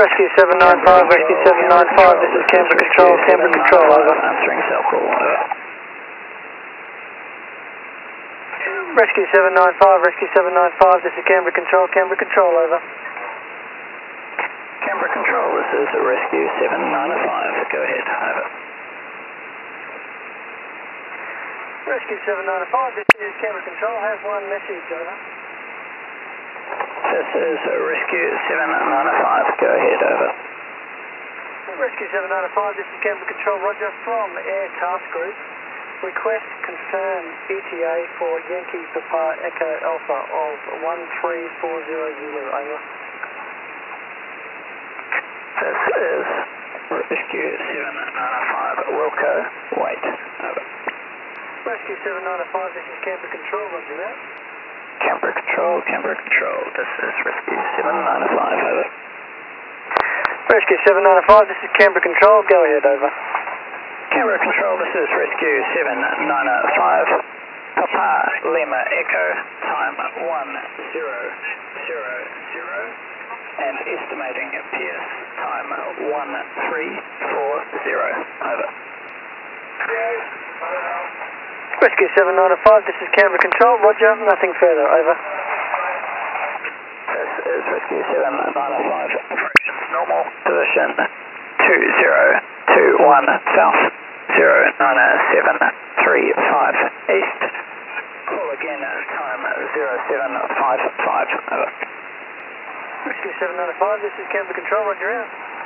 Rescue 795, Rescue 795, this is Canberra Control, over. Answering cell call, over. Rescue 795, Rescue 795, this is Canberra Control, over. Canberra Control, this is Rescue 795, go ahead, over. Rescue 795, this is Canberra Control, have one message, over. This is Rescue 795, go ahead, over. Rescue 795, this is Canberra Control, roger, from Air Task Group. Request confirm ETA for Yankee Papa Echo Alpha of 1340 Zulu, over. This is Rescue 795, Wilco, wait, over. Rescue 795, this is Canberra Control, roger that. Canberra Control, this is Rescue 795, over. Rescue 795, this is Canberra Control, go ahead, over. Canberra Control, this is Rescue 795, Papa Lima Echo, time 1000, and estimating PS time 1340, over. Rescue 795, this is Canberra Control, roger, nothing further, over. This is Rescue 795, approach normal, position 2021 south, 09735 east, call again, time 0755, over. Rescue 795, this is Canberra Control, roger out.